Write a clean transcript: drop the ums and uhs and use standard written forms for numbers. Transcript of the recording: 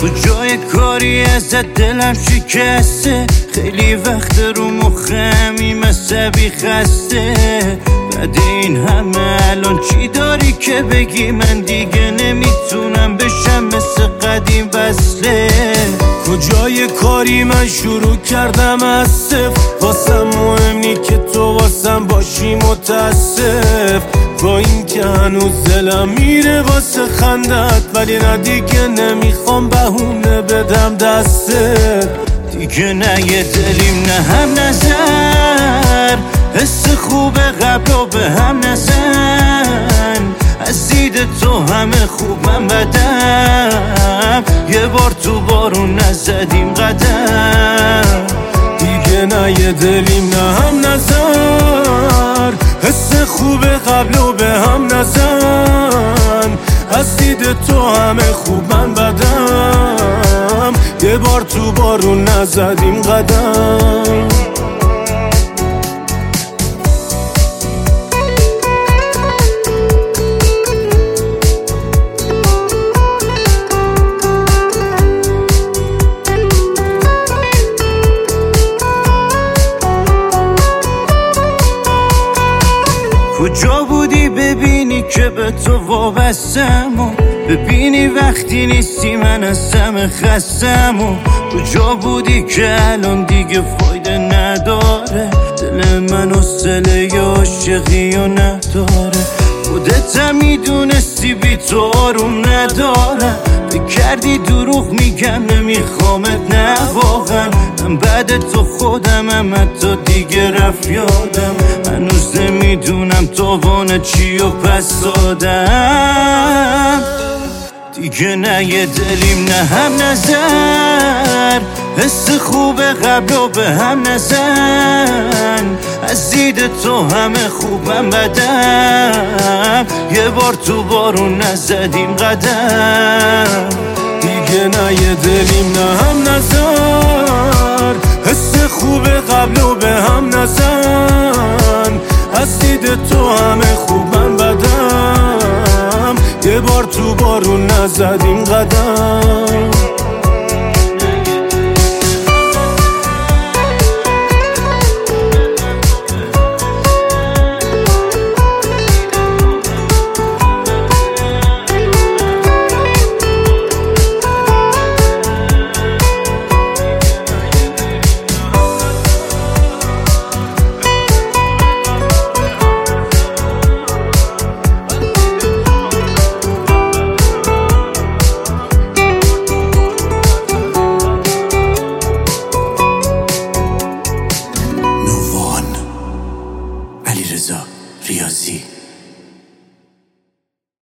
کجای کاری ازت دلم شکسته، خیلی وقت رو مخمی مصبی خسته. بعد این همه الان چی داری که بگی؟ من دیگه نمیتونم بشم مثل قدیم وصله. کجای کاری من شروع کردم از صفر، واسم مهم نی که تو واسم باشی متاسف. با این که هنوز دلم میره واسه خندت، ولی نه دیگه نمیخوام بهونه بدم دستت. دیگه نه یه دلیم نه هم نظر، حس خوب قبل و به هم نزن. از دید تو همه خوب من بدم، یه بار تو بارون نزدیم قدم. دیگه نه یه دلیم نه هم نظر، حس خوب قبل و به هم نزن. از دید تو همه خوب من بدم، یه بار تو بارون نزدیم قدم. کجا بودی ببینی که به تو وابستم، و ببینی وقتی نیستی من از همه خستم. و کجا بودی که الان دیگه فایده نداره، دل من حوصله ی عاشقی و نداره. خودت هم میدونستی بی تو آروم ندارم، بکردی دروغ میگم نمیخوامت نه واقعا. من بعد تو خودمم حتی دیگه رفت یادم، هنوز نمیدونم تاوان چی و پس دادم. دیگه نه یه دلیم نه هم نظر، حس خوب قبل و به هم نزن. از دید تو همه خوبم بدم، یه بار تو بارون نزدیم قدم. دیگه نه یه دلیم نه هم نظر، حس خوب قبل و به هم نزن. از دید تو همه خوبم بدم، یه بار تو بارون نزدیم قدم.